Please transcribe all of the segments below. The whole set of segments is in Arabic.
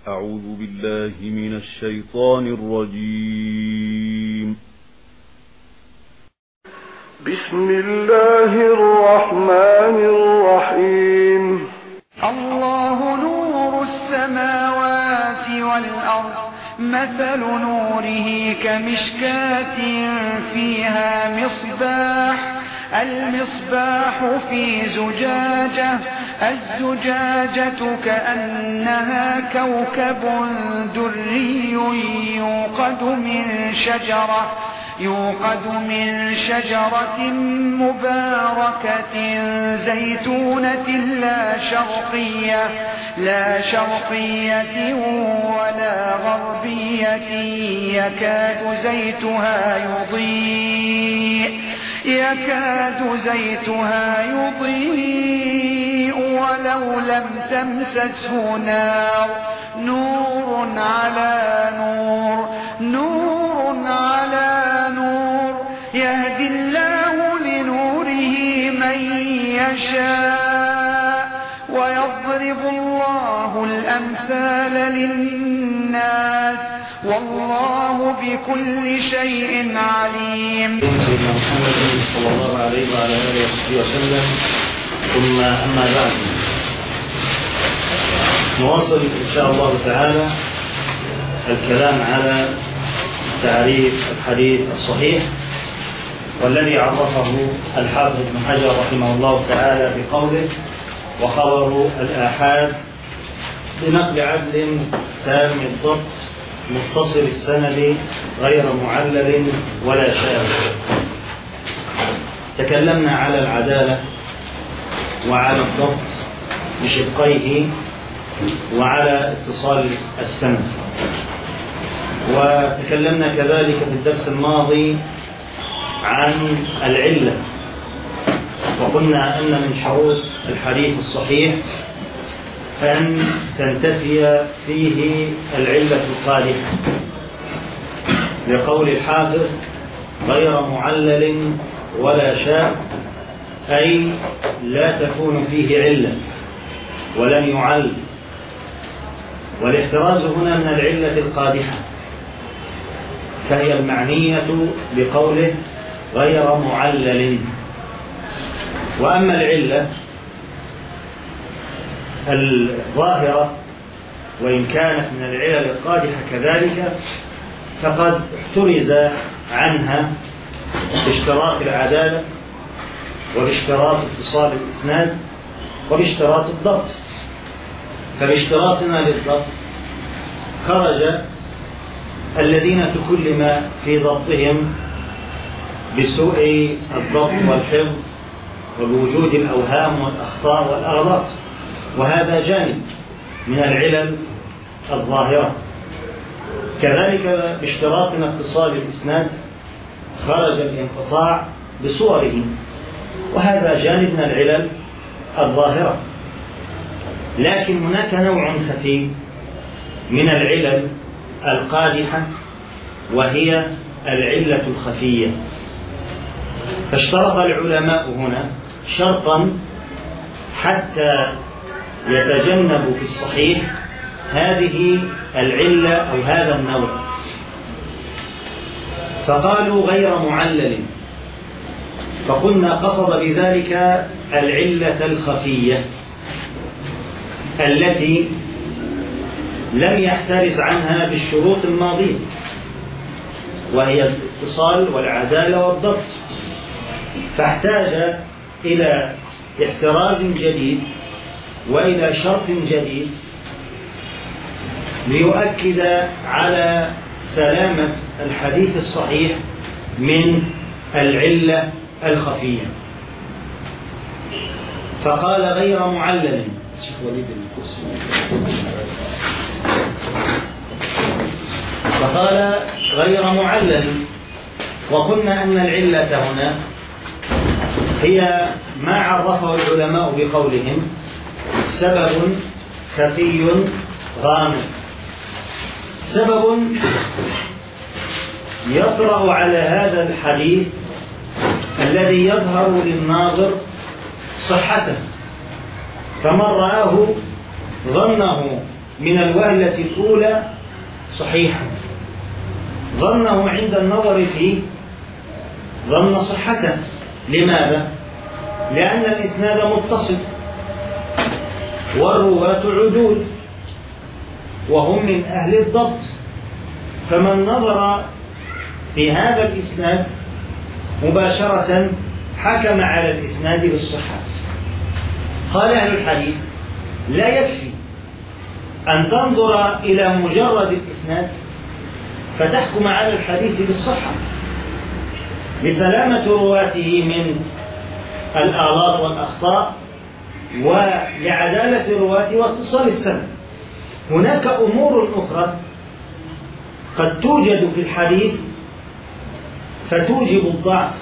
أعوذ بالله من الشيطان الرجيم. بسم الله الرحمن الرحيم. الله نور السماوات والأرض، مثل نوره كمشكاة فيها مصباح، المصباح في زجاجة، الزجاجة كأنها كوكب دري يوقد من شجرة مباركة زيتونة لا شرقية ولا غربية، يكاد زيتها يضيء ولو لم تمسسه نار، نور على نور، يهدي الله لنوره من يشاء، ويضرب الله الأمثال للناس، والله بكل شيء عليم. سيدنا محمد صلى الله عليه وعلى آله وصحبه وسلم، ثم أما بعد، نواصل إن شاء الله تعالى الكلام على تعريف الحديث الصحيح، والذي عرفه الحافظ ابن حجر رحمه الله تعالى بقوله: وخبر الآحاد بنقل عدل تام الضبط متصل السند غير معلل ولا شاذ. تكلمنا على العدالة وعلى الضبط بشقيه وعلى اتصال السند، وتكلمنا كذلك في الدرس الماضي عن العلة، وقلنا أن من شروط الحديث الصحيح أن تنتفي فيه العلة القادحة، لقول الحافظ: غير معلل ولا شاذ، أي لا تكون فيه علة ولن يعل. والاحتراز هنا من العلة القادحة، فهي المعنية بقوله غير معلل. وأما العلة الظاهرة، وإن كانت من العلل القادحة كذلك، فقد احترز عنها باشتراط العدالة، وباشتراط اتصال الإسناد، وباشتراط الضبط. فباشتراطنا للضبط خرج الذين تكلم في ضبطهم بسوء الضبط والحفظ وبوجود الأوهام والأخطاء والأغلاط، وهذا جانب من العلل الظاهرة. كذلك باشتراطنا اتصال الإسناد خرج الانقطاع بصوره، وهذا جانب من العلل الظاهرة. لكن هناك نوع خفي من العلل القادحة، وهي العلة الخفية. فاشترط العلماء هنا شرطا حتى يتجنبوا في الصحيح هذه العلة أو هذا النوع، فقالوا غير معلل، فقلنا قصد بذلك العلة الخفية التي لم يحترز عنها بالشروط الماضية، وهي الاتصال والعدالة والضبط، فاحتاج إلى احتراز جديد وإلى شرط جديد ليؤكد على سلامة الحديث الصحيح من العلة الخفية، فقال غير معلل. فقال غير معلل، وقلنا أن العلة هنا هي ما عرفه العلماء بقولهم سبب خفي غامض، سبب يطرأ على هذا الحديث الذي يظهر للناظر صحته، فمن رآه ظنه من الوهلة الأولى صحيحا، ظنه عند النظر فيه ظن صحته. لماذا؟ لأن الإسناد متصل والرواة عدول وهم من أهل الضبط، فمن نظر في هذا الإسناد مباشرة حكم على الإسناد بالصحة. قال أهل الحديث: لا يكفي أن تنظر إلى مجرد الإسناد فتحكم على الحديث بالصحة لسلامة رواته من الأغلاط والأخطاء ولعدالة الرواة واتصال السند. هناك أمور أخرى قد توجد في الحديث فتوجب الضعف،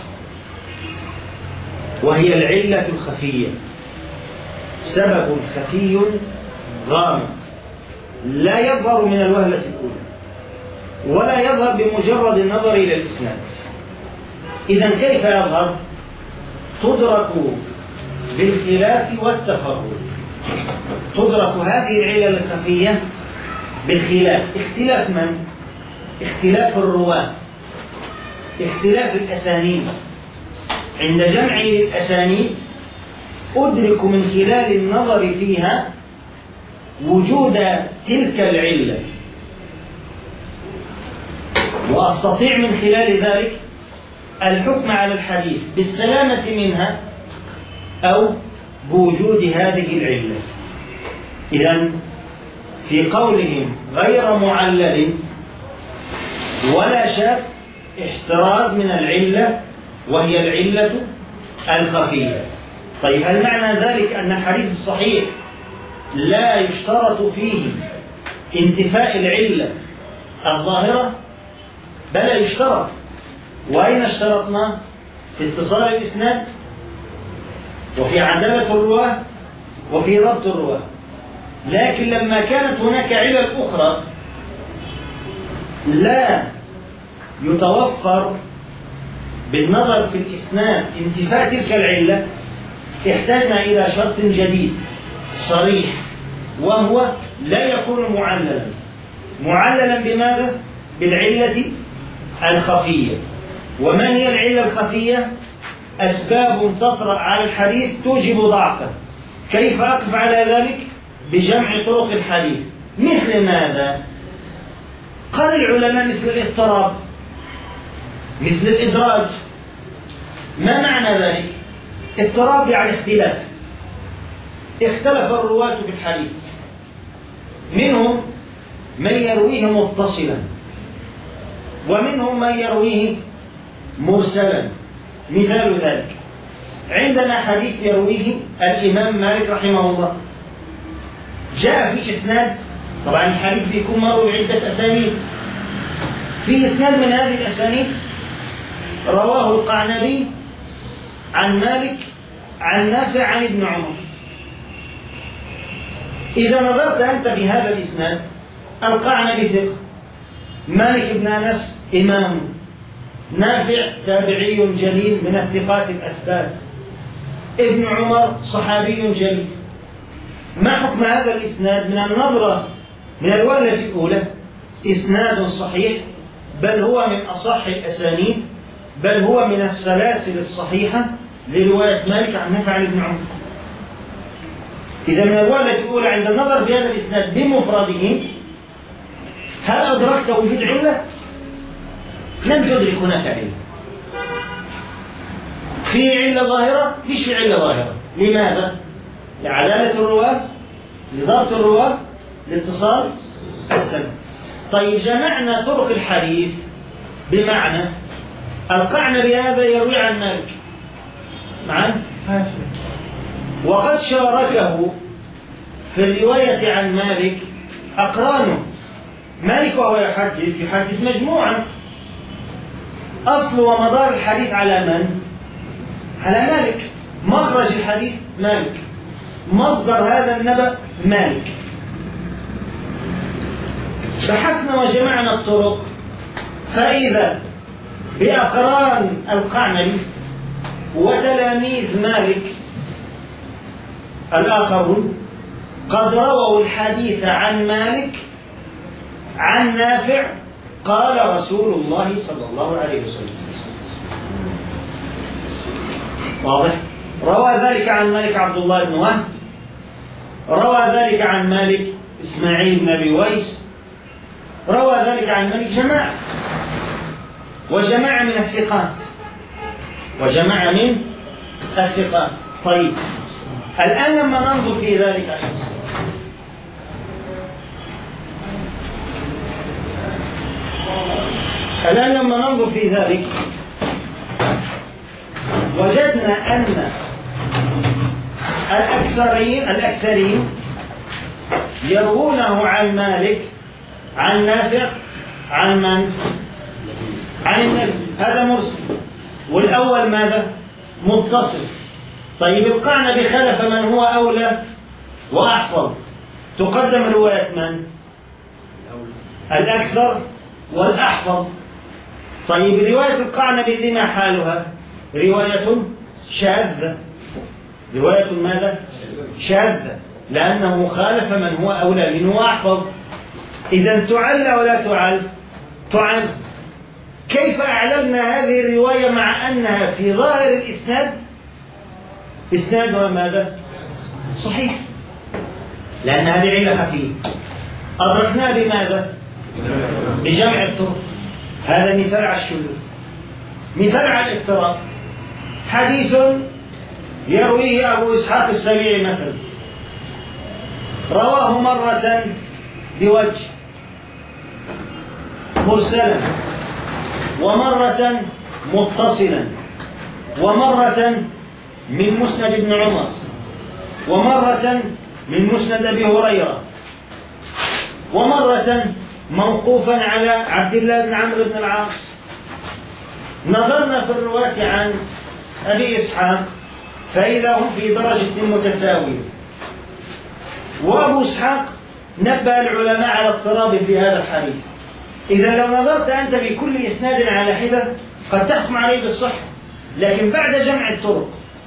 وهي العلة الخفية، سبب خفي غامض لا يظهر من الوهلة الأولى ولا يظهر بمجرد النظر إلى الإسناد. إذن كيف يظهر؟ تدرك بالخلاف والتفرد. تدرك هذه العلل الخفية بالخلاف. اختلاف من؟ اختلاف الرواة، اختلاف الأسانيد. عند جمع الأسانيد أدرك من خلال النظر فيها وجود تلك العلة، وأستطيع من خلال ذلك الحكم على الحديث بالسلامة منها أو بوجود هذه العلة. إذن في قولهم غير معلل ولا شك احتراز من العلة، وهي العلة الخفية. طيب، هل معنى ذلك أن الحديث الصحيح لا يشترط فيه انتفاء العلة الظاهرة؟ بل يشترط. وأين اشترطنا؟ في اتصال الإسناد، وفي عدالة الرواة، وفي ضبط الرواة. لكن لما كانت هناك علل أخرى لا يتوفر بالنظر في الإسناد انتفاء تلك العلة، احتاجنا إلى شرط جديد صريح، وهو لا يكون معللا. معللا بماذا؟ بالعلة الخفية. ومن هي العلة الخفية؟ أسباب تطرأ على الحديث توجب ضعفه. كيف أقف على ذلك؟ بجمع طرق الحديث. مثل ماذا؟ قال العلماء: مثل الاضطراب، مثل الإدراج. ما معنى ذلك؟ اضطراب يعني اختلاف، اختلف الرواة في الحديث، منهم من يرويه متصلا ومنهم من يرويه مرسلا. مثال ذلك: عندنا حديث يرويه الإمام مالك رحمه الله، جاء في إسناد، طبعا الحديث بيكون مروي عدة أسانيد، في إسناد من هذه الأسانيد رواه القعنبي عن مالك عن نافع عن ابن عمر. إذا نظرت أنت في هذا الإسناد، القعنبي ثقة، مالك بن أنس إمام، نافع تابعي جليل من الثقات الأثبات، ابن عمر صحابي جليل. ما حكم هذا الإسناد من النظرة من الوهلة الأولى؟ إسناد صحيح، بل هو من أصح الأسانيد، بل هو من السلاسل الصحيحة لرواية مالك عن نافع عن ابن عمر. إذا من الوهلة الأولى عند النظر في هذا الإسناد بمفرده، هل أدركت وجود علة؟ لم تدرك هناك علة. في علة ظاهرة؟ فيش في علة ظاهرة. لماذا؟ لعدالة الرواة، لضبط الرواة، لاتصال السند. طيب، جمعنا طرق الحديث بمعنى القعنبي هذا يروي عن مالك معا، وقد شاركه في الرواية عن مالك أقرانه. مالك وهو يحدث مجموعة، أصل ومدار الحديث على من؟ على مالك. مخرج الحديث مالك، مصدر هذا النبأ مالك. بحثنا وجمعنا الطرق، فإذا بأقران القعنبي وتلاميذ مالك الآخرون قد رووا الحديث عن مالك عن نافع قال رسول الله صلى الله عليه وسلم. واضح؟ روى ذلك عن مالك عبد الله بن وهب، روى ذلك عن مالك إسماعيل بن أبي ويس، روى ذلك عن مالك جماعة، وجماعة من الثقات، وجماعة من الثقات. طيب الآن لما ننظر في ذلك وجدنا أن الأكثرين يروونه عن مالك عن نافع عن من؟ عن النبي، هذا مرسل. والأول ماذا؟ متصل. طيب القعنا بخلف من هو أولى وأحفظ، تقدم رواية من؟ الأكثر والأحفظ. طيب رواية القعنا بالذي ما حالها؟ رواية شاذة. رواية ماذا؟ شاذة، لأنه خالف من هو أولى منه وأحفظ. إذن تعل أو لا تعل؟ تعل. كيف أعلمنا هذه الرواية مع أنها في ظاهر الإسناد إسنادها ماذا؟ صحيح، لأن هذه علة خفية. أدركناها بماذا؟ بجمع الطرق. هذا مثال على الشذوذ. مثال على الاضطراب، حديث يرويه أبو إسحاق السبيعي مثلا، رواه مرة بوجه مرسلا، ومرة متصلا، ومرة من مسند ابن عمر، ومرة من مسند أبي هريرة، ومرة موقوفا على عبد الله بن عمرو بن العاص. نظرنا في الرواة عن أبي إسحاق فإذا هم في درجة متساوية، وأبو إسحاق نبه العلماء على اضطراب في هذا الحديث. إذا لو نظرت أنت بكل إسناد على حدة قد تحكم عليه بالصحة، لكن بعد جمع الطرق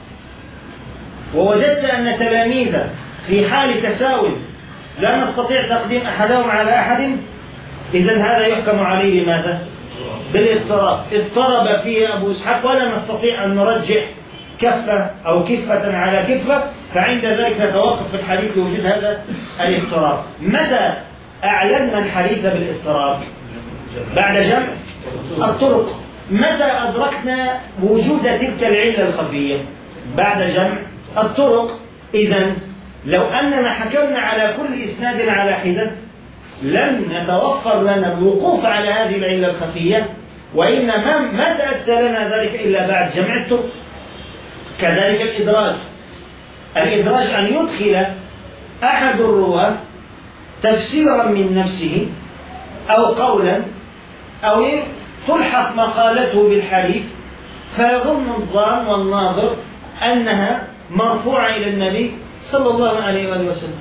ووجدت أن تلاميذ في حال تساوي لا نستطيع تقديم أحدهم على أحد، إذن هذا يحكم عليه بماذا؟ بالاضطراب. اضطرب فيه أبو إسحاق ولا نستطيع أن نرجح كفة أو كفة على كفة، فعند ذلك نتوقف في الحديث لوجود هذا الاضطراب. متى أعلنا الحديث بالاضطراب؟ بعد جمع الطرق. متى أدركنا وجود تلك العلة الخفية؟ بعد جمع الطرق. إذن لو أننا حكمنا على كل إسناد على حدة لم يتوفر لنا الوقوف على هذه العلة الخفية، وإنما ما تأتى لنا ذلك إلا بعد جمع الطرق. كذلك الإدراج. الإدراج أن يدخل أحد الرواة تفسيرا من نفسه أو قولا، أو تلحق مقالته بالحديث فيظن الظان والناظر أنها مرفوعة إلى النبي صلى الله عليه وآله وسلم،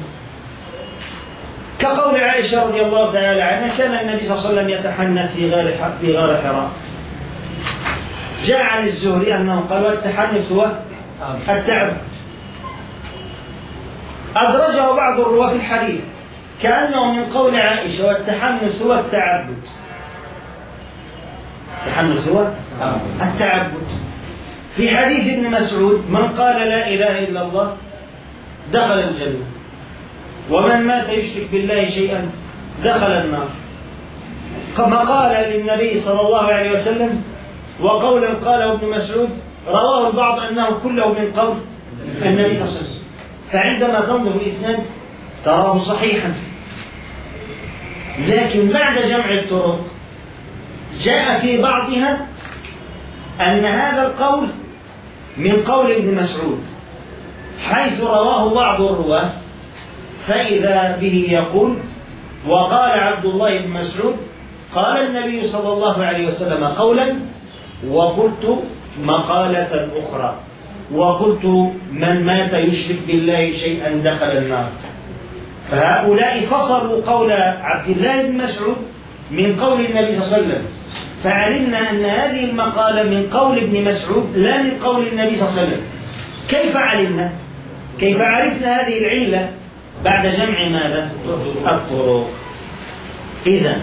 كقول عائشة رضي الله تعالى عنها: كان النبي صلى الله عليه وسلم يتحنث في غار حراء. جاء عن الزهري أنه قال: التحنث هو التعب. أدرجه بعض الرواة في الحديث كأنه من قول عائشة: والتحنث هو التعبد. التحنث هو التعبد. في حديث ابن مسعود: من قال لا إله إلا الله دخل الجنة، ومن مات يشرك بالله شيئا دخل النار. كما قال للنبي صلى الله عليه وسلم، وقولا قاله ابن مسعود رواه البعض أنه كله من قول النبي صلى الله عليه وسلم. فعندما تنظر الإسناد تراه صحيحا، لكن بعد جمع الطرق جاء في بعضها أن هذا القول من قول ابن مسعود، حيث رواه بعض الرواة فإذا به يقول: وقال عبد الله بن مسعود قال النبي صلى الله عليه وسلم قولا، وقلت مقالة أخرى، وقلت من مات يشرك بالله شيئا دخل النار. فهؤلاء فصلوا قول عبد الله بن مسعود من قول النبي صلى الله عليه وسلم، فعلمنا أن هذه المقالة من قول ابن مسعود لا من قول النبي صلى الله عليه وسلم. كيف علمنا؟ كيف عرفنا هذه العلة بعد جمع ماذا؟ الطرق. إذا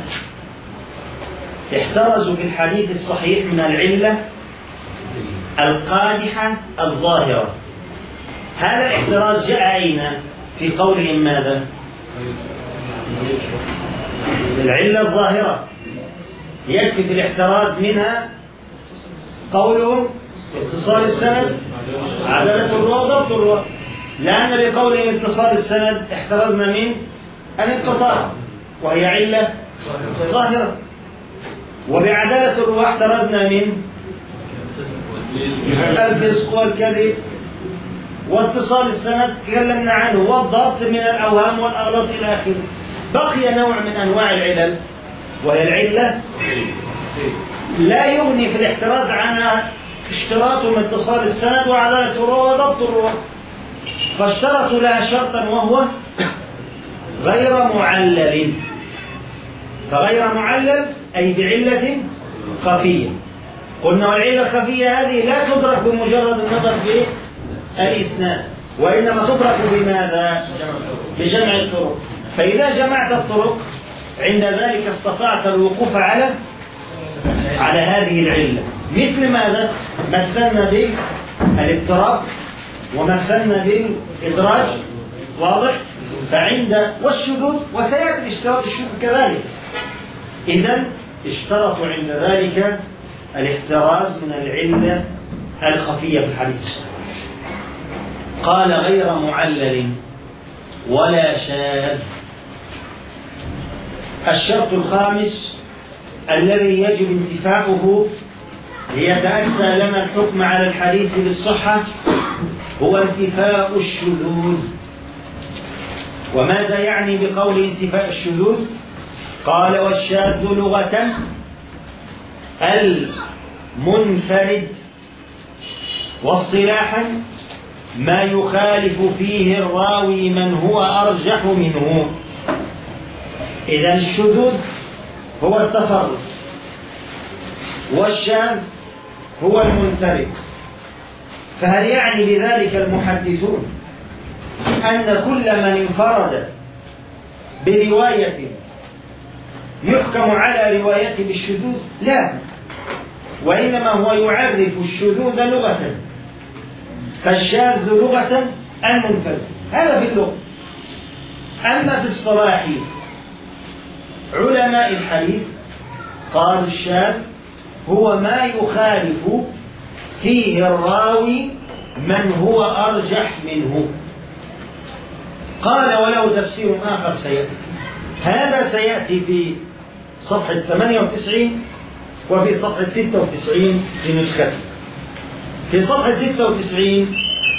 احترزوا بالحديث الصحيح من العلة القادحة الظاهرة. هذا الاحتراز جاء أين؟ في قولهم ماذا؟ العلة الظاهرة. يكفي في الاحتراز منها قولهم اتصال السند، عدالة الرواة، ضبط الرواة، لأن بقولهم اتصال السند احترزنا من الانقطاع وهي علة ظاهرة، وبعدالة الرواة احترزنا من الفسق والكذب، واتصال السند تكلمنا عنه، والضبط من الأوهام والأغلاط إلى آخره. بقي نوع من أنواع العلل وهي العلة لا يغني في الاحتراز عنها اشتراطهم اتصال السند وعدالة الرواة وضبط الرواة، فاشترطوا لها شرطا وهو غير معلل. فغير معلل أي بعلة خفية. قلنا والعلة الخفية هذه لا تدرك بمجرد النظر في الإسناد، وإنما تدرك بماذا؟ بجمع الطرق. فإذا جمعت الطرق عند ذلك استطعت الوقوف على هذه العلة. مثل ماذا؟ مثلنا بالاضطراب ومثلنا بالإدراج، واضح؟ فعند والشذوذ، وسيأتي اشتراط الشذوذ كذلك. إذن اشترطوا عند ذلك الاحتراز من العلة الخفية في الحديث. قال غير معلل ولا شاذ. الشرط الخامس الذي يجب انتفاؤه ليتأتى لنا الحكم على الحديث بالصحة هو انتفاء الشذوذ. وماذا يعني بقول انتفاء الشذوذ؟ قال والشاذ لغة المنفرد، واصطلاحا ما يخالف فيه الراوي من هو أرجح منه. إذا الشذوذ هو التفرد، والشاذ هو المنفرد. فهل يعني بذلك المحدثون أن كل من انفرد برواية يحكم على روايته بالشذوذ؟ لا، وإنما هو يعرف الشذوذ لغة، فالشاذ لغة المنفرد، هذا في اللغة. أما في اصطلاح علماء الحديث قالوا الشاذ هو ما يخالف فيه الراوي من هو أرجح منه. قال وله تفسير آخر سيأتي، هذا سيأتي في صفحة 98 وفي صفحة 96 في نسختي. في صفحة 96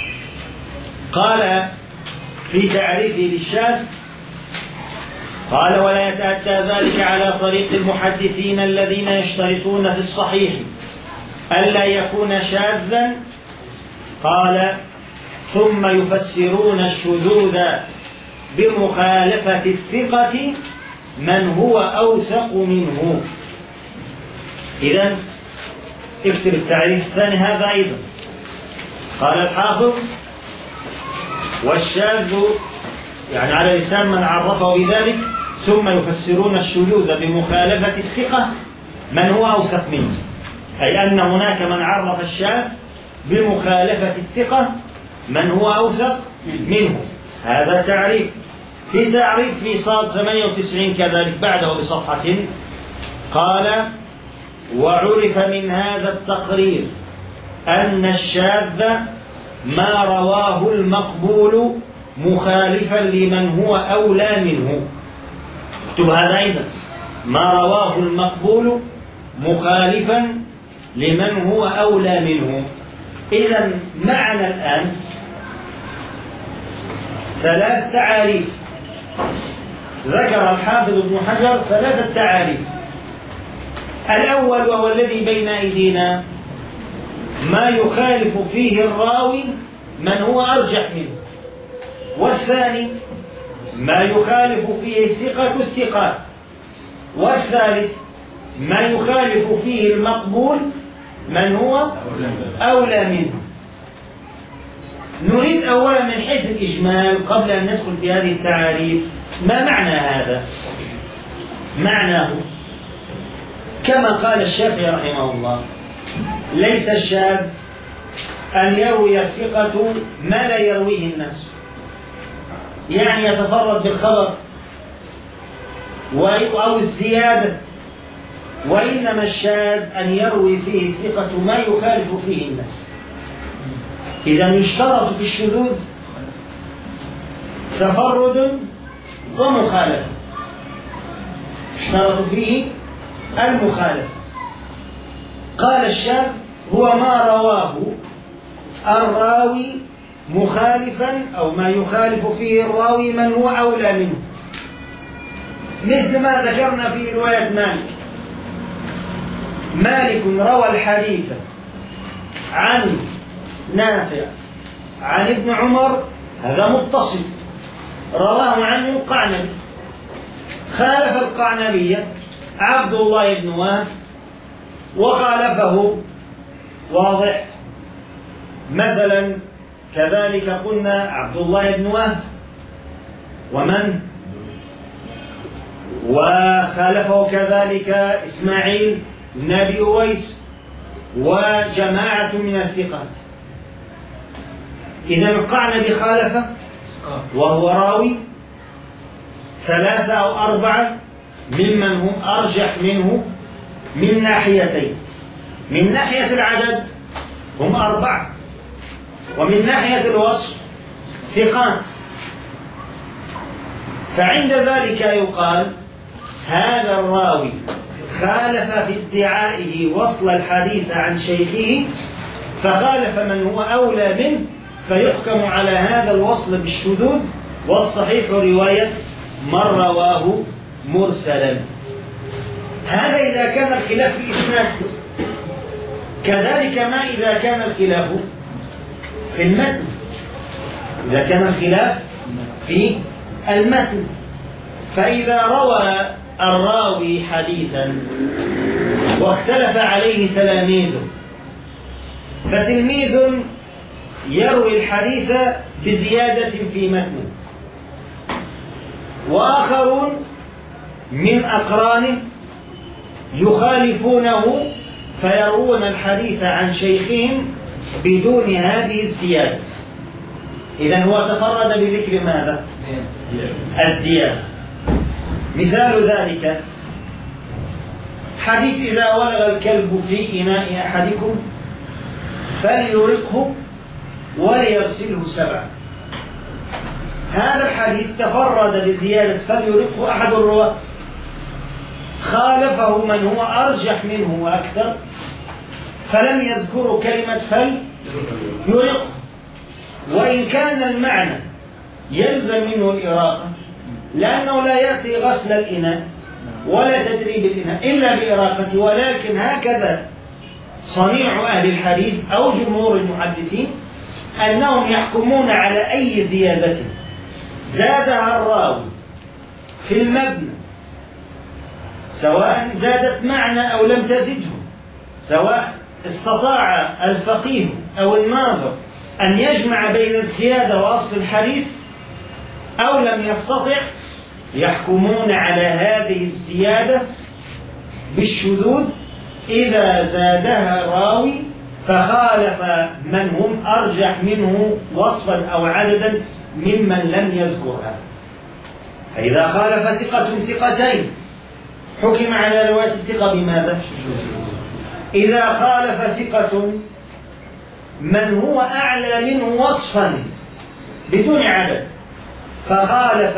قال في تعريفه للشاذ، قال ولا يتأتى ذلك على طريق المحدثين الذين يشترطون في الصحيح ألا يكون شاذا. قال ثم يفسرون الشذوذ بمخالفة الثقة من هو أوثق منه. إذن اكتب التعريف الثاني هذا أيضا. قال الحافظ والشاذ يعني على لسان من عرفه بذلك، ثم يفسرون الشذوذ بمخالفة الثقة من هو أوثق منه، أي أن هناك من عرف الشاذ بمخالفة الثقة من هو أوثق منه. هذا تعريف. في تعريف في صاد 98 كذلك بعده بصفحة، قال وعرف من هذا التقرير أن الشاذ ما رواه المقبول مخالفا لمن هو أولى منه. اكتب هذا أيضا، ما رواه المقبول مخالفا لمن هو أولى منه. إذا معنا الآن ثلاث تعاريف. ذكر الحافظ ابن حجر ثلاثة تعاريف. الأول وهو الذي بين أيدينا ما يخالف فيه الراوي من هو أرجح منه، والثاني ما يخالف فيه ثقة الثقات، والثالث ما يخالف فيه المقبول من هو أولى منه. نريد أولا من حيث الإجمال قبل أن ندخل في هذه التعاريف ما معنى هذا؟ معناه كما قال الشافعي رحمه الله: ليس الشاذ أن يروي الثقة ما لا يرويه الناس، يعني يتفرد بالخبر أو الزيادة، وإنما الشاذ أن يروي فيه الثقة ما يخالف فيه الناس. إذا يشترط في الشذوذ تفرد ومخالفة، يشترط فيه المخالفة. قال الشاذ هو ما رواه الراوي مخالفا أو ما يخالف فيه الراوي من هو أولى منه، مثل ما ذكرنا في رواية مالك. مالك روى الحديث عن نافع عن ابن عمر، هذا متصل، رواه عنه القعنبي، خالف القعنبي عبد الله بن وهب وخالفه، واضح. مثلا كذلك قلنا عبد الله بن وهب ومن وخالفه كذلك إسماعيل بن أبي أويس وجماعة من الثقات. إذا القعنبي خالفه وهو راوي 3 أو 4 ممن هم أرجح منه من ناحيتين: من ناحية العدد هم 4، ومن ناحية الوصف ثقات. فعند ذلك يقال هذا الراوي خالف في ادعائه وصل الحديث عن شيخه، فخالف من هو أولى منه، فيحكم على هذا الوصل بالشذوذ، والصحيح رواية من رواه مرسلا. هذا إذا كان الخلاف في الإسناد. كذلك ما إذا كان الخلاف في المتن، إذا كان الخلاف في المتن، فإذا روى الراوي حديثا واختلف عليه تلاميذه، فتلميذ يروي الحديث بزيادة في متنه، وآخرون من أقرانه يخالفونه فيروون الحديث عن شيخهم بدون هذه الزيادة. إذن هو تفرد بذكر ماذا؟ الزيادة. مثال ذلك حديث: إذا ولغ الكلب في إناء أحدكم فليرقه وليغسله 7. هذا الحديث تفرد بزيادة فليرقه أحد الرواة، خالفه من هو أرجح منه وأكثر، فلم يذكروا كلمة فليرقه، وإن كان المعنى يلزم منه الإراقة، لأنه لا يأتي غسل الإناء ولا تدريب الإناء إلا بإراقته، ولكن هكذا صنيع أهل الحديث أو جمهور المحدثين أنهم يحكمون على أي زيادة زادها الراوي في المبنى، سواء زادت معنى أو لم تزده، سواء استطاع الفقيه أو الناظر أن يجمع بين الزيادة وأصل الحديث أو لم يستطع، يحكمون على هذه الزيادة بالشذوذ إذا زادها الراوي فخالف من هم أرجح منه وصفا أو عددا ممن لم يذكرها. فإذا خالف ثقة ثقتين حكم على رواية الثقة بماذا؟ إذا خالف ثقة من هو أعلى منه وصفا بدون عدد، فخالف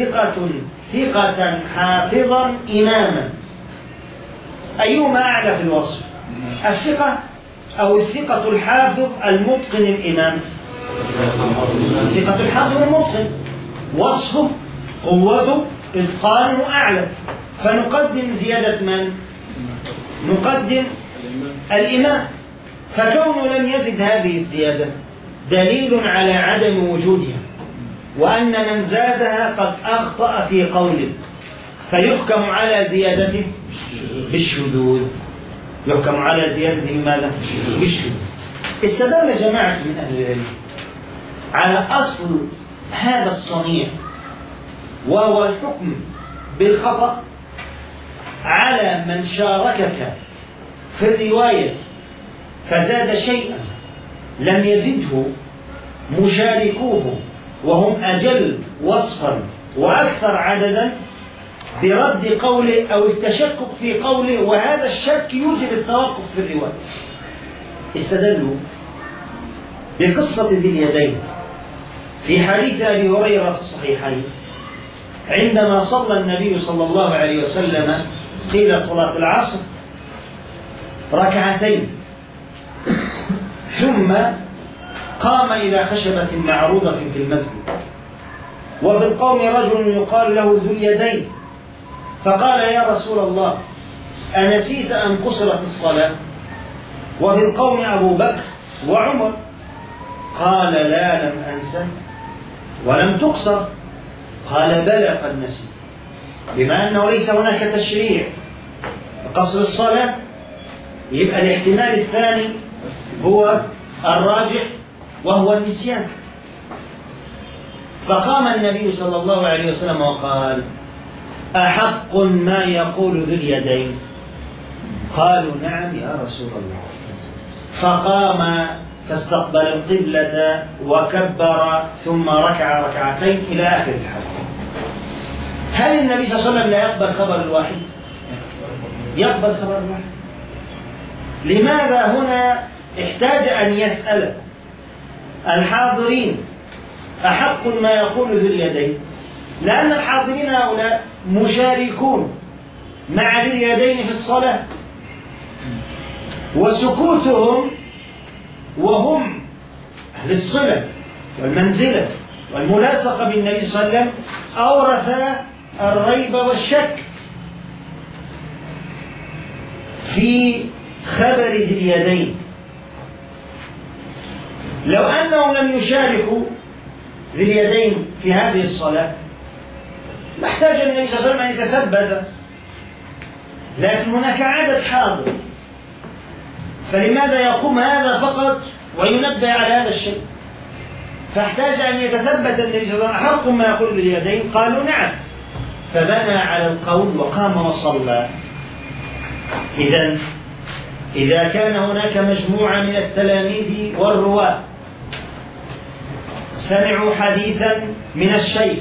ثقة حافظا إماما، أيهما أعلى في الوصف؟ الثقة أو الثقة الحافظ المتقن الإمام؟ الثقة الحافظ المتقن، وصفه قوته إتقانه أعلى، فنقدم زيادة من؟ نقدم الإمام. فكونه لم يزد هذه الزيادة دليل على عدم وجودها، وأن من زادها قد أخطأ في قوله، فيحكم على زيادته بالشذوذ. يحكم على زيادته بماذا؟ بالشذوذ. استدل جماعة من أهل العلم على أصل هذا الصنيع، وهو الحكم بالخطأ على من شاركك في الرواية فزاد شيئا لم يزده مشاركوه وهم أجل وصفا وأكثر عددا برد قوله أو التشكك في قوله، وهذا الشك يوجب التوقف في الرواية. استدلوا بقصة ذي اليدين في حديث أبي هريرة في الصحيحين عندما صلى النبي صلى الله عليه وسلم قيل صلاة العصر ركعتين ثم قام إلى خشبة معروضة في المسجد، وفي القوم رجل يقال له ذو اليدين، فقال يا رسول الله أنسيت أن قصرت الصلاة؟ وفي القوم أبو بكر وعمر، قال لا لم أنسى ولم تقصر، قال بلى قد نسيت، بما أنه ليس هناك تشريع قصر الصلاة يبقى الاحتمال الثاني هو الراجح وهو النسيان. فقام النبي صلى الله عليه وسلم وقال أحق ما يقول ذو اليدين؟ قالوا نعم يا رسول الله. فقام فاستقبل القبلة وكبر ثم ركع ركعتين إلى آخر الحديث. هل النبي صلى الله عليه وسلم لا يقبل خبر الواحد؟ يقبل خبر الواحد. لماذا هنا احتاج أن يسأل الحاضرين أحق ما يقول ذو اليدين؟ لأن الحاضرين هؤلاء مشاركون مع ذي اليدين في الصلاة، وسكوتهم وهم أهل الصلة والمنزلة والملاصقة بالنبي صلى الله عليه وسلم أورث الريب والشك في خبر ذي اليدين. لو أنهم لم يشاركوا ذي اليدين في هذه الصلاة ما احتاج النبي صلى الله عليه وسلم أن يتثبت، لكن هناك عدد حاضر، فلماذا يقوم هذا فقط وينبه على هذا الشيء؟ فاحتاج أن يتثبت النبي صلى الله عليه وسلم أحق ما يقول ذي اليدين؟ قالوا نعم، فبنى على القول وقام وصلى. إذا كان هناك مجموعة من التلاميذ والرواة سمعوا حديثا من الشيخ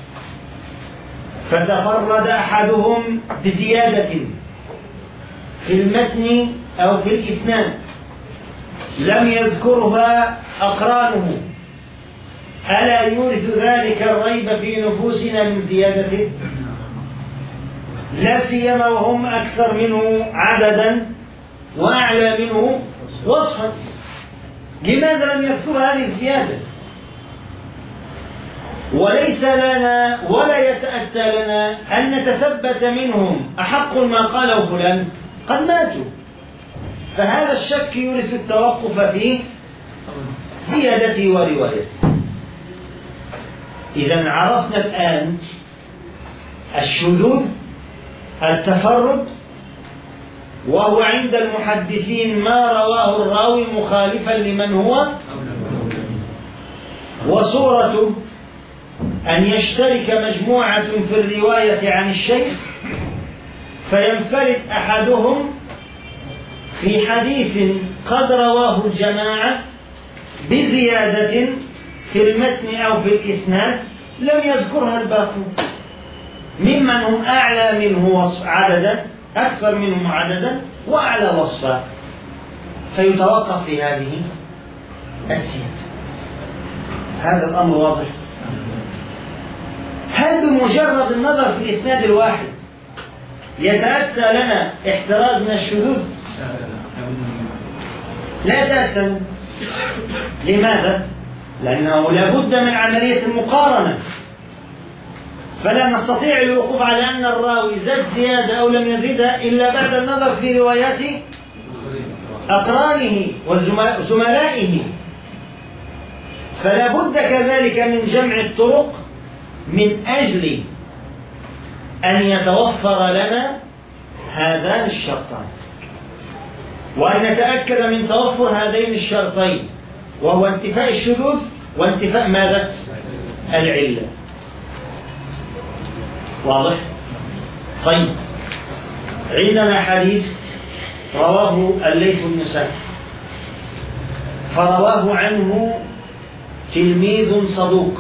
فتفرد أحدهم بزيادة في المتن أو في الإسناد لم يذكرها أقرانه، ألا يورث ذلك الريب في نفوسنا من زيادته؟ لا سيما وهم أكثر منه عددا وأعلى منه وصفا. لماذا لم يذكر هذه الزيادة؟ وليس لنا ولا يتأتى لنا أن نتثبت منهم أحق ما قاله فلان، قد ماتوا، فهذا الشك يورث التوقف في زيادته وروايته. إذا عرفنا الآن الشذوذ التفرد، وهو عند المحدثين ما رواه الراوي مخالفا لمن هو، وصورة أن يشترك مجموعة في الرواية عن الشيخ فينفرد أحدهم في حديث قد رواه الجماعة بزيادة في المتن أو في الإسناد لم يذكرها الباقون ممن هم أعلى منه عددا، أكثر منه عددا وأعلى وصفا، فيتوقف في هذه الزيادة. هذا الأمر واضح. هل بمجرد النظر في الإسناد الواحد يتأتى لنا احتراز من الشذوذ؟ لا يتأتى. لماذا؟ لأنه لابد من عملية المقارنة، فلا نستطيع الوقوف على أن الراوي زاد زيادة أو لم يزدها إلا بعد النظر في روايات أقرانه وزملائه، فلا بد كذلك من جمع الطرق من أجل أن يتوفر لنا هذان الشرطان، وأن نتأكد من توفر هذين الشرطين، وهو انتفاء الشذوذ وانتفاء ماذا؟ العلة. واضح؟ طيب، عندنا حديث رواه الليث بن سعد، فرواه عنه تلميذ صدوق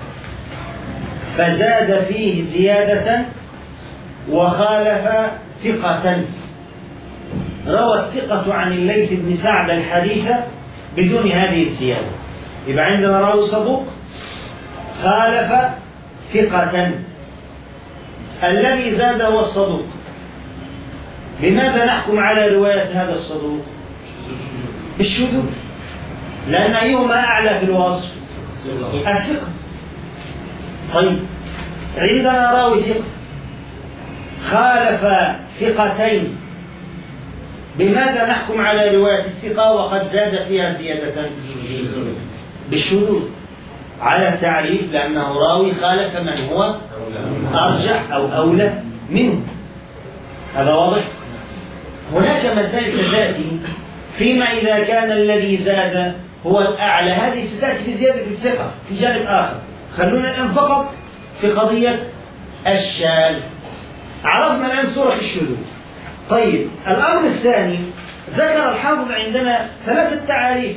فزاد فيه زيادة وخالف ثقة. روى الثقة عن الليث بن سعد الحديث بدون هذه الزيادة. يبقى عندنا راوي صدوق خالف ثقة، الذي زاد هو الصدوق. بماذا نحكم على رواية هذا الصدوق؟ بالشذوذ، لأن أيهما أعلى في الوصف؟ الثقة. طيب، عندنا راوي ثقة خالف ثقتين، بماذا نحكم على رواية الثقة وقد زاد فيها زيادة؟ بالشذوذ على التعريف، لأنه راوي خالف من هو أرجح أو أولى منه. هذا واضح؟ هناك مسائل ستأتي فيما إذا كان الذي زاد هو الأعلى، هذه ستأتي بزيادة الثقة في جانب آخر. خلونا الآن فقط في قضية الشاذ. عرفنا الآن صورة الشذوذ. طيب، الأمر الثاني، ذكر الحافظ عندنا 3 تعاريف.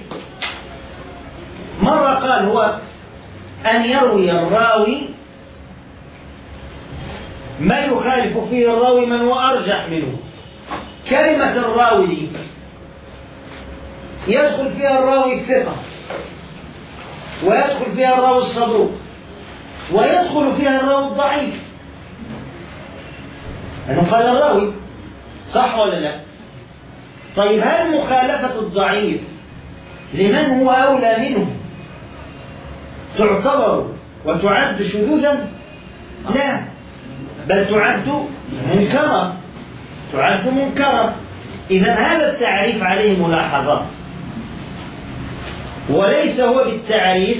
مرة قال هو أن يروي الراوي ما يخالف فيه الراوي من هو أرجح منه. كلمة الراوي دي يدخل فيها الراوي الثقة، ويدخل فيها الراوي الصدوق، ويدخل فيها الراوي الضعيف. أنه قال الراوي، صح ولا لا؟ طيب، هل مخالفة الضعيف لمن هو أولى منه تعتبر وتعد شذوذا؟ لا، بل تعد منكرا. تعد منكرا. إذا هذا التعريف عليه ملاحظات، وليس هو بالتعريف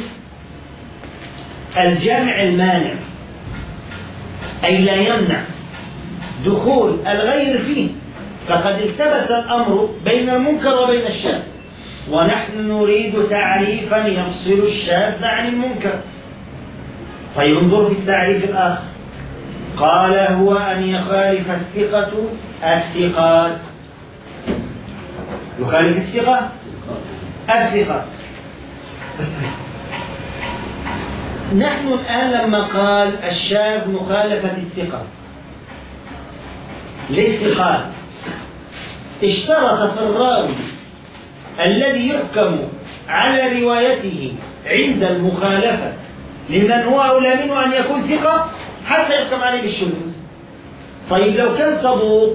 الجامع المانع، أي لا يمنع دخول الغير فيه. فقد التبس الأمر بين المنكر وبين الشاذ، ونحن نريد تعريفا يفصل الشاذ عن المنكر. طيب، انظر في التعريف الآخر، قال هو أن يخالف الثقة الثقات. يخالف الثقة الثقات. نحن الآن لما قال الشاذ مخالفة الثقة للثقات، اشترط في الراوي الذي يحكم على روايته عند المخالفة لمن هو أولى منه أن يكون ثقة حتى يحكم عليه بالشذوذ. طيب، لو كان صدوق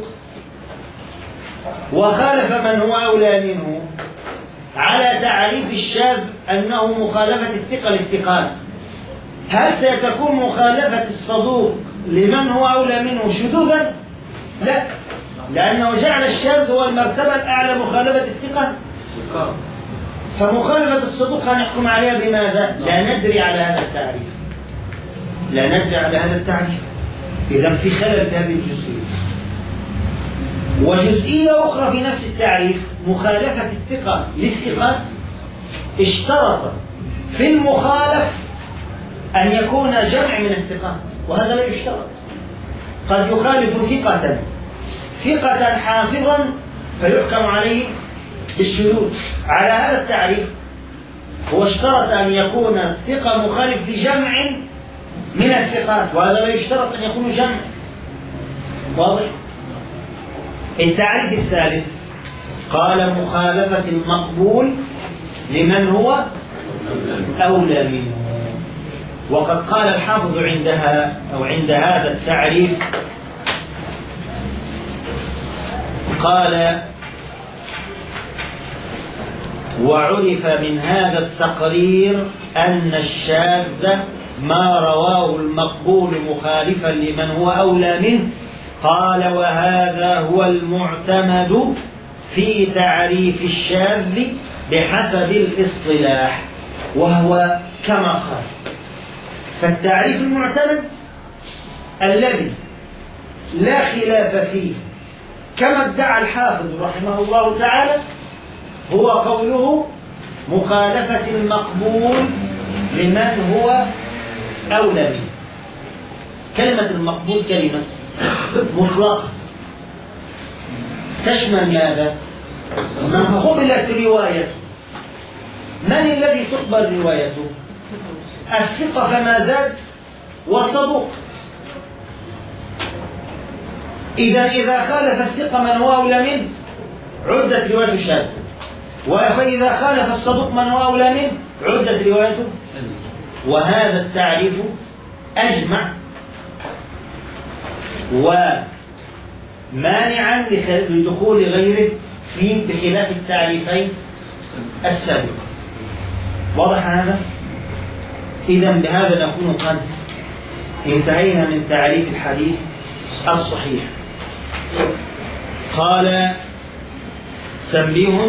وخالف من هو أولى منه على تعريف الشاذ أنه مخالفة الثقة للثقات، هل ستكون مخالفة الصدوق لمن هو أولى منه شذوذا؟ لا، لأنه جعل الشاذ هو المرتبة الأعلى مخالفة الثقة. فمخالفة الصدوق هنحكم عليها بماذا؟ لا ندري على هذا التعريف. لا ندري على هذا التعريف. إذا في خلل في هذه الجزئية. وجزئية أخرى في نفس التعريف، مخالفة الثقة للثقات، اشترط في المخالف أن يكون جمع من الثقات، وهذا لا يشترط. قد يخالف ثقة حافظا فيحكم عليه بالشذوذ. على هذا التعريف هو اشترط أن يكون الثقة مخالف لجمع من الثقات، وهذا لا يشترط أن يكون جمع. واضح؟ التعريف الثالث قال مخالفة المقبول لمن هو أولى منه. وقد قال الحافظ عندها أو عند هذا التعريف، قال وعرف من هذا التقرير أن الشاذ ما رواه المقبول مخالفا لمن هو أولى منه. قال وهذا هو المعتمد في تعريف الشاذ بحسب الاصطلاح، وهو كما قال. فالتعريف المعتمد الذي لا خلاف فيه كما ادعى الحافظ رحمه الله تعالى هو قوله مخالفة المقبول لمن هو أولى منه. كلمة المقبول كلمة مطلقة تشمل ماذا؟ من قبلت روايته. من الذي تقبل روايته؟ الثقة فما زاد والصدوق. إذا خالف الثقة من هو أولى منه عدت روايته شاذة، وإذا خالف الصدوق من هو أولى منه عدت روايته. وهذا التعريف أجمع ومانعا لدخول غيره فيه بخلاف التعريفين السابقين. واضح هذا؟ إذن بهذا نكون قد انتهينا من تعريف الحديث الصحيح. قال تنبيه: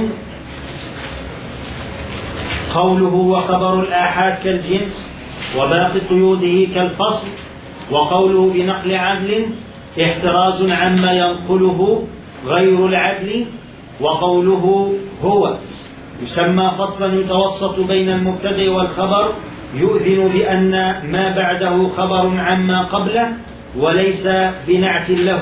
قوله وخبر الآحاد كالجنس وباقي قيوده كالفصل، وقوله بنقل عدل احتراز عما ينقله غير العدل، وقوله هو يسمى فصلا يتوسط بين المبتدأ والخبر يؤذن بأن ما بعده خبر عما قبله وليس بنعت له.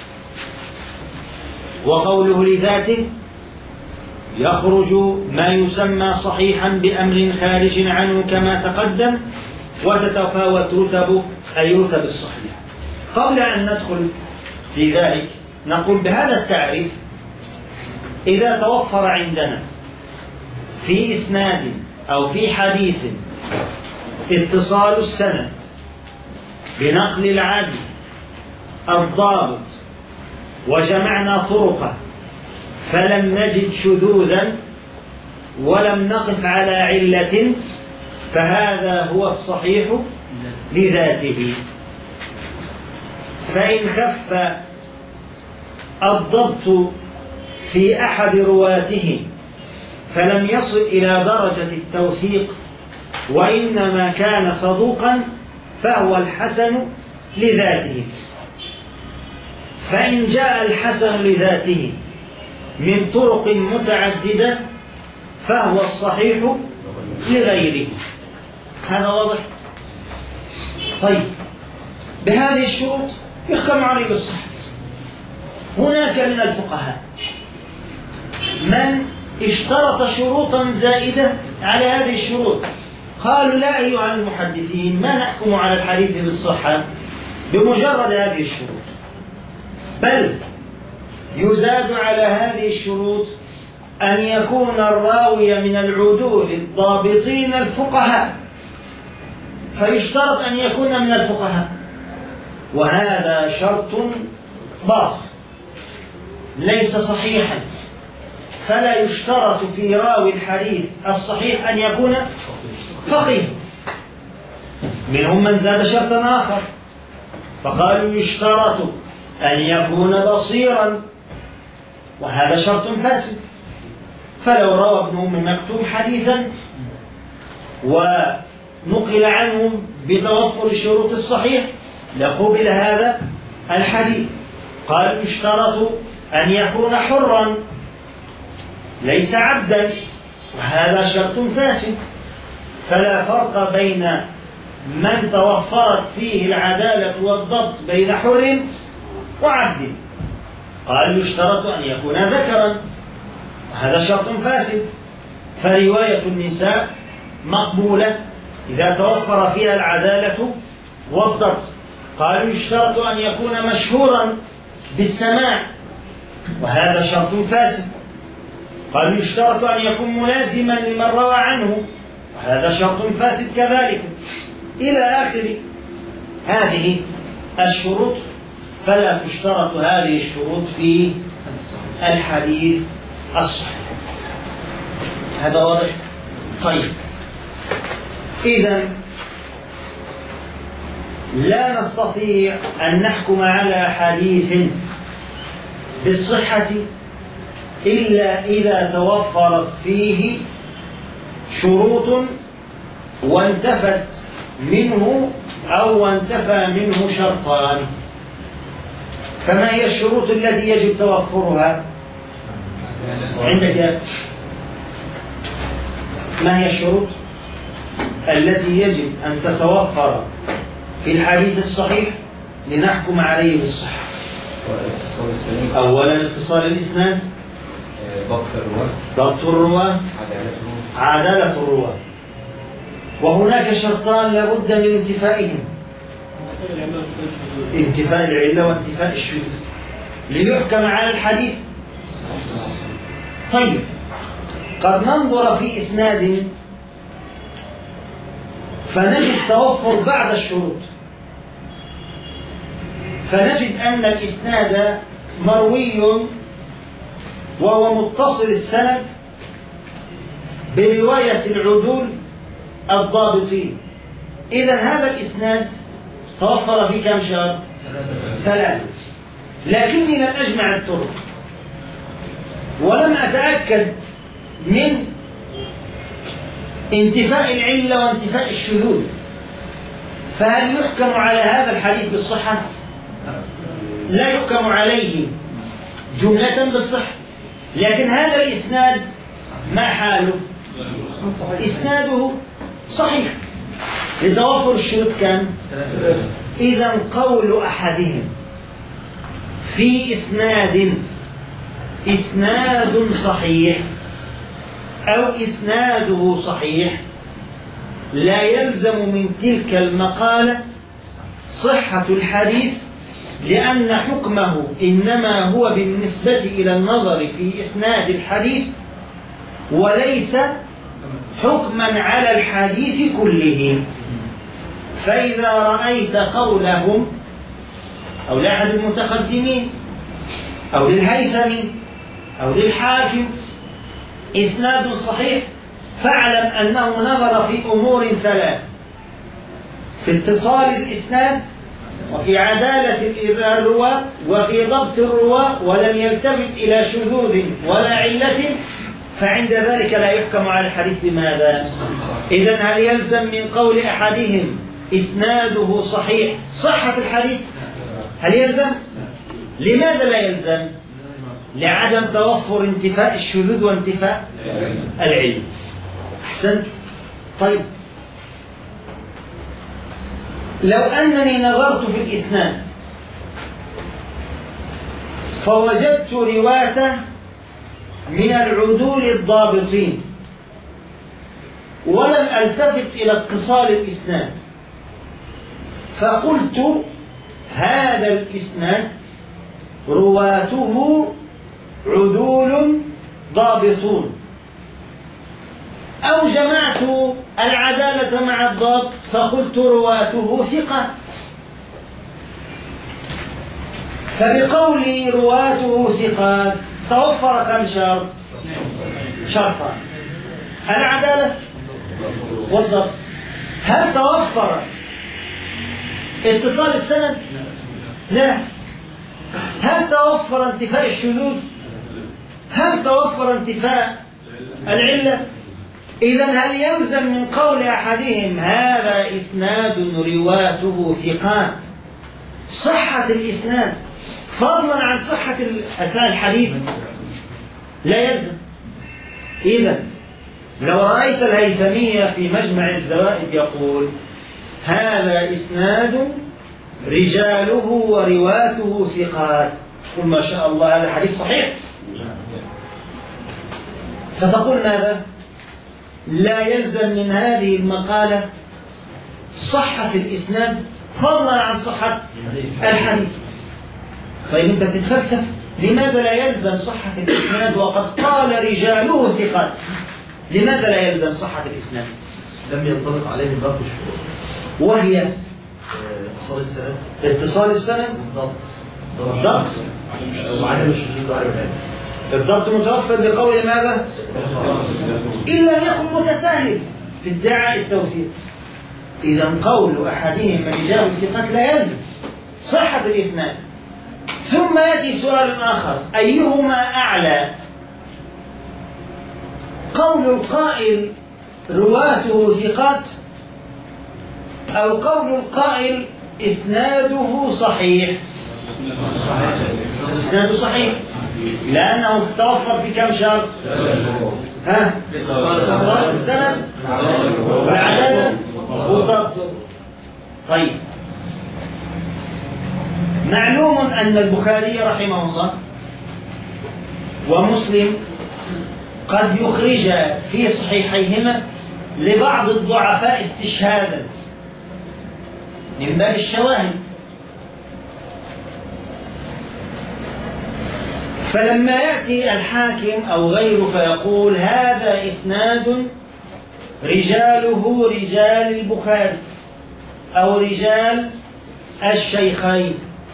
وقوله لذاته يخرج ما يسمى صحيحا بأمر خارج عنه كما تقدم، وتتفاوت رتبه أي رتب الصحيح. قبل أن ندخل في ذلك نقول بهذا التعريف: إذا توفر عندنا في إسناد أو في حديث اتصال السند بنقل العدل الضابط وجمعنا طرقه فلم نجد شذوذا ولم نقف على علة، فهذا هو الصحيح لذاته. فإن خف الضبط في أحد رواته فلم يصل إلى درجة التوثيق وإنما كان صدوقا فهو الحسن لذاته. فإن جاء الحسن لذاته من طرق متعددة فهو الصحيح لغيره. هذا واضح؟ طيب، بهذه الشروط يحكم عليه بالصحة. هناك من الفقهاء من اشترط شروطا زائدة على هذه الشروط، قالوا لا أيها المحدثين ما نحكم على الحديث بالصحة بمجرد هذه الشروط، بل يزاد على هذه الشروط أن يكون الراوي من العدول الضابطين الفقهاء، فيشترط أن يكون من الفقهاء، وهذا شرط باطل ليس صحيحا. فلا يشترط في راوي الحديث الصحيح أن يكون فقيه. منهم من زاد شرطا آخر فقالوا يشترط أن يكون بصيرا، وهذا شرط فاسد. فلو روى ابن أم مكتوم حديثا ونقل عنه بتوفر الشروط الصحيح لقبل هذا الحديث. قالوا يشترط أن يكون حرا ليس عبدا، وهذا شرط فاسد. فلا فرق بين من توفرت فيه العدالة والضبط بين حر وعبد. قال يشترط أن يكون ذكرا، وهذا شرط فاسد. فرواية النساء مقبولة إذا توفر فيها العدالة والضبط. قالوا يشترط أن يكون مشهورا بالسماع، وهذا شرط فاسد. قالوا يشترط أن يكون ملازما لمن روى عنه، وهذا شرط فاسد كذلك، إلى آخر هذه الشروط. فلا تشترط هذه الشروط في الحديث الصحيح. هذا واضح؟ طيب، إذن لا نستطيع أن نحكم على حديث بالصحة إلا إذا توفرت فيه شروط وانتفت منه أو انتفى منه شرطان. فما هي الشروط التي يجب توفرها عندك؟ ما هي الشروط التي يجب أن تتوفر في الحديث الصحيح لنحكم عليه بالصحة. أولا اتصال الإسناد، ضبط الرواة، عدالة الرواة. وهناك شرطان لابد من انتفائهم: انتفاء العلة وانتفاء الشذوذ ليحكم على الحديث. طيب، قد ننظر في إسناد فنجد توفر بعض الشروط، فنجد أن الإسناد مروي وهو متصل السند برواية العدول الضابطين. إذن هذا الإسناد توفر في كم شرط؟ 3. لكني لم أجمع الطرق ولم أتأكد من انتفاء العلة وانتفاء الشذوذ، فهل يحكم على هذا الحديث بالصحة؟ لا يحكم عليه جملة بالصحة، لكن هذا الإسناد ما حاله؟ إسناده صحيح لتوفر الشروط كم؟ إذن قول أحدهم في إسناد صحيح أو إسناده صحيح لا يلزم من تلك المقالة صحة الحديث، لأن حكمه إنما هو بالنسبة إلى النظر في إسناد الحديث وليس حكما على الحديث كله. فإذا رأيت قولهم أو لأحد المتقدمين أو للهيثمي أو للحاكم إسناد صحيح، فاعلم أنه نظر في أمور 3: في اتصال الإسناد، وفي عدالة الرواة، وفي ضبط الرواة، ولم يلتفت إلى شذوذ ولا علة، فعند ذلك لا يحكم على الحديث بماذا؟ إذن هل يلزم من قول أحدهم إسناده صحيح صحة الحديث؟ هل يلزم؟ لماذا لا يلزم؟ لعدم توفر انتفاء الشذوذ وانتفاء العلم. أحسنت. طيب، لو أنني نظرت في الإسناد فوجدت رواية من العدول الضابطين ولم ألتفت إلى اتصال الإسناد، فقلت هذا الإسناد رواته عدول ضابطون، أو جمعت العدالة مع الضبط فقلت رواته ثقات، فبقولي رواته ثقات توفر كم شرط؟ شرطان: العدالة والضبط. هل توفر اتصال السند؟ لا. هل توفر انتفاء الشذوذ؟ هل توفر انتفاء العلة؟ إذن هل يلزم من قول أحدهم هذا إسناد رواته ثقات صحة الإسناد فضلا عن صحة الحديث؟ لا يلزم. إذن لو رأيت الهيثمية في مجمع الزوائد يقول هذا إسناد رجاله ورواته ثقات، قل ما شاء الله هذا حديث صحيح. ستقول ماذا؟ لا يلزم من هذه المقالة صحة الإسناد فضلا عن صحة الحديث. طيب أنت تتفلسف، لماذا لا يلزم صحة الإسناد وقد قال رجاله ثقات؟ لماذا لا يلزم صحة الإسناد؟ لم ينطبق عليه باقي الشروط، وهي اتصال السند، الضبط وعدم الشذوذ وعدم العلة. الضبط متوفر بقول ماذا؟ إلا يكن متساهل في ادعاء التوثيق. إذا قول أحدهم رجال الثقات لا يلزم صحة الإسناد. ثم يأتي سؤال آخر: أيهما أعلى؟ قول القائل رواته ثقات، أو قول القائل إسناده صحيح؟ إسناده صحيح، لأنه توفر في كم شرط؟ خصائص السند والعدالة والضبط. طيب، معلوم أن البخاري رحمه الله ومسلم قد يخرج في صحيحيهما لبعض الضعفاء استشهادا من باب الشواهد، فلما يأتي الحاكم أو غيره فيقول هذا إسناد رجاله رجال البخاري أو رجال الشيخين،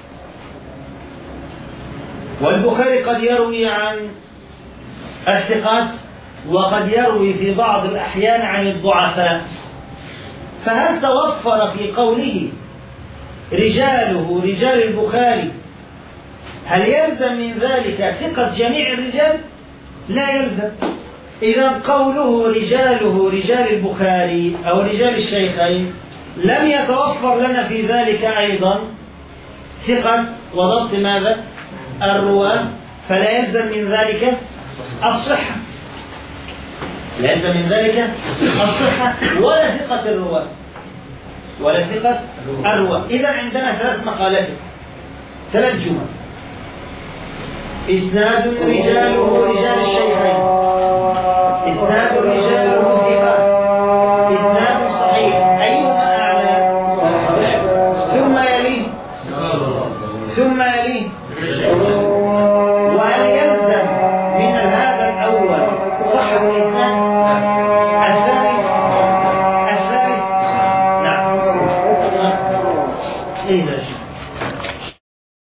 والبخاري قد يروي عن الثقات وقد يروي في بعض الأحيان عن الضعفاء، فهل توفر في قوله رجاله رجال البخاري هل يلزم من ذلك ثقة جميع الرجال؟ لا يلزم. إذا قوله رجاله رجال البخاري أو رجال الشيخين لم يتوفر لنا في ذلك أيضا ثقة وضبط ماذا؟ الرواة، فلا يلزم من ذلك الصحة، لا يلزم من ذلك الصحة ولا ثقة الرواة ولا ثقة الرواة. إذا عندنا ثلاث مقالات، ثلاث جمل: إسناد رجاله رجال الشيخين،